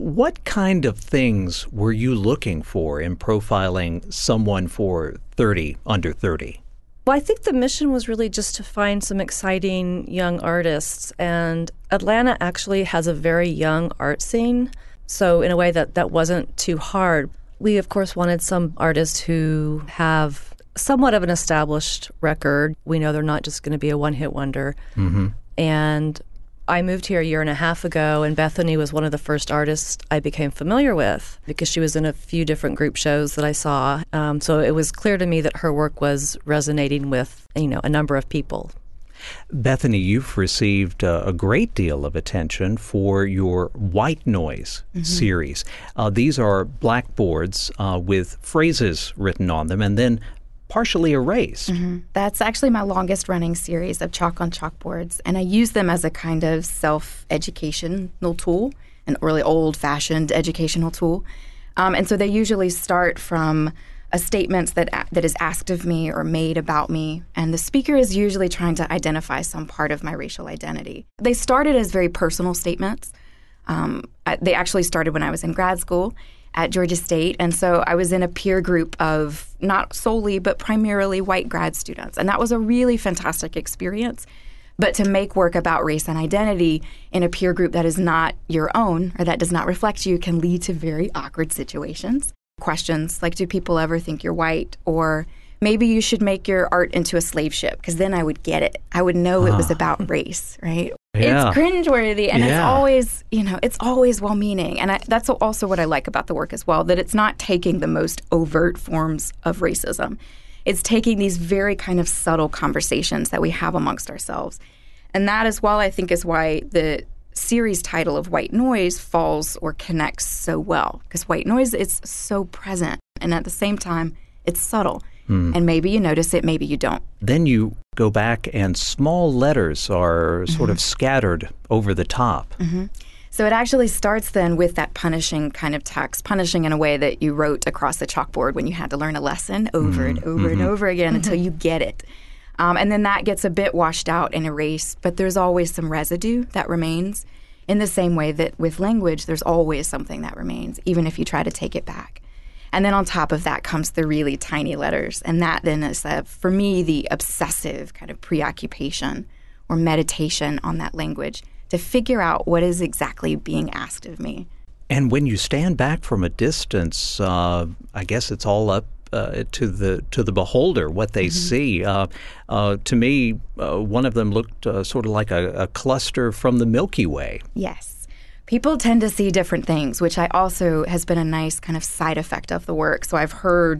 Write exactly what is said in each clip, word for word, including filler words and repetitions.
What kind of things were you looking for in profiling someone for thirty under thirty? Well, I think the mission was really just to find some exciting young artists. And Atlanta actually has a very young art scene. So in a way that, that wasn't too hard. We, of course, wanted some artists who have somewhat of an established record. We know they're not just going to be a one-hit wonder. Mm-hmm. And I moved here a year and a half ago, and Bethany was one of the first artists I became familiar with because she was in a few different group shows that I saw. Um, so it was clear to me that her work was resonating with, you know, a number of people. Bethany, you've received uh, a great deal of attention for your White Noise mm-hmm. series. Uh, these are blackboards uh, with phrases written on them and then partially erased. Mm-hmm. That's actually my longest running series of chalk on chalkboards, and I use them as a kind of self-educational tool, an really old-fashioned educational tool. Um, and so they usually start from a statement that that is asked of me or made about me, and the speaker is usually trying to identify some part of my racial identity. They started as very personal statements. Um, I, they actually started when I was in grad school at Georgia State, and so I was in a peer group of not solely but primarily white grad students, and that was a really fantastic experience. But to make work about race and identity in a peer group that is not your own or that does not reflect you can lead to very awkward situations. Questions like, do people ever think you're white? Or maybe you should make your art into a slave ship, because then I would get it. I would know it was about race, right? Yeah. It's cringeworthy, and yeah. it's always, you know, it's always well-meaning. And I, that's also what I like about the work as well, that it's not taking the most overt forms of racism. It's taking these very kind of subtle conversations that we have amongst ourselves. And that as well, I think, is why the series title of White Noise falls or connects so well, because white noise is so present, and at the same time, it's subtle. Hmm. And maybe you notice it, maybe you don't. Then you go back and small letters are mm-hmm. sort of scattered over the top. Mm-hmm. So it actually starts then with that punishing kind of text, punishing in a way that you wrote across the chalkboard when you had to learn a lesson over mm-hmm. and over mm-hmm. and over again mm-hmm. until you get it. Um, and then that gets a bit washed out and erased, but there's always some residue that remains, in the same way that with language, there's always something that remains, even if you try to take it back. And then on top of that comes the really tiny letters, and that then is, uh, for me, the obsessive kind of preoccupation or meditation on that language to figure out what is exactly being asked of me. And when you stand back from a distance, uh, I guess it's all up Uh, to the to the beholder, what they mm-hmm. see. Uh, uh, to me, uh, one of them looked uh, sort of like a, a cluster from the Milky Way. Yes. People tend to see different things, which I also has been a nice kind of side effect of the work. So I've heard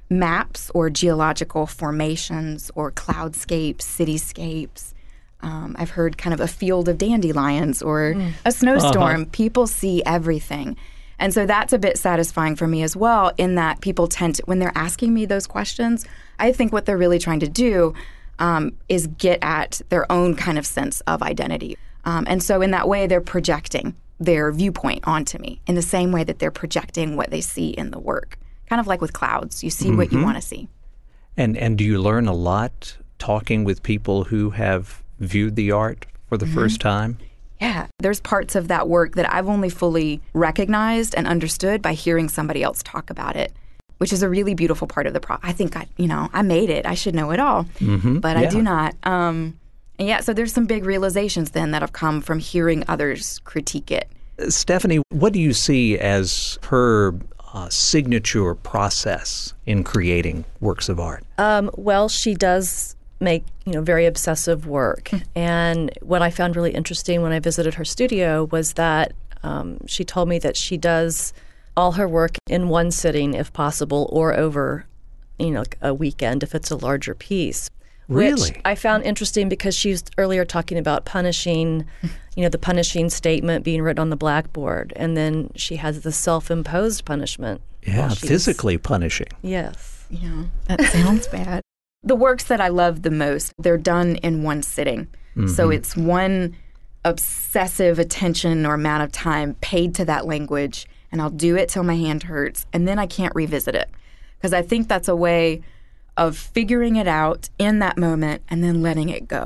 maps or geological formations or cloudscapes, cityscapes. Um, I've heard kind of a field of dandelions or mm. a snowstorm. Uh-huh. People see everything. And so that's a bit satisfying for me as well, in that people tend to, when they're asking me those questions, I think what they're really trying to do um, is get at their own kind of sense of identity. Um, and so in that way, they're projecting their viewpoint onto me in the same way that they're projecting what they see in the work. Kind of like with clouds, you see mm-hmm. what you want to see. And and do you learn a lot talking with people who have viewed the art for the mm-hmm. first time? Yeah, there's parts of that work that I've only fully recognized and understood by hearing somebody else talk about it, which is a really beautiful part of the process. I think, I, you know, I made it. I should know it all, mm-hmm. but yeah. I do not. Um, and yeah, so there's some big realizations then that have come from hearing others critique it. Stephanie, what do you see as her uh, signature process in creating works of art? Um, well, she does make, you know, very obsessive work. And what I found really interesting when I visited her studio was that um, she told me that she does all her work in one sitting, if possible, or over, you know, a weekend if it's a larger piece. Really? Which I found interesting because she was earlier talking about punishing, you know, the punishing statement being written on the blackboard. And then she has the self-imposed punishment. Yeah, physically punishing. Yes. Yeah, that sounds bad. The works that I love the most, they're done in one sitting. Mm-hmm. So it's one obsessive attention or amount of time paid to that language, and I'll do it till my hand hurts, and then I can't revisit it. Because I think that's a way of figuring it out in that moment and then letting it go.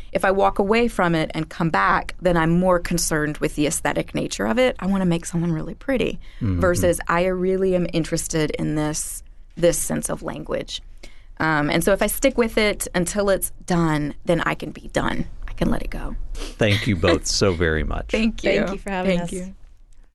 If I walk away from it and come back, then I'm more concerned with the aesthetic nature of it. I want to make someone really pretty mm-hmm. versus I really am interested in this this sense of language. Um, and so if I stick with it until it's done, then I can be done. I can let it go. Thank you both so very much. Thank you. Thank you for having Thank us. you.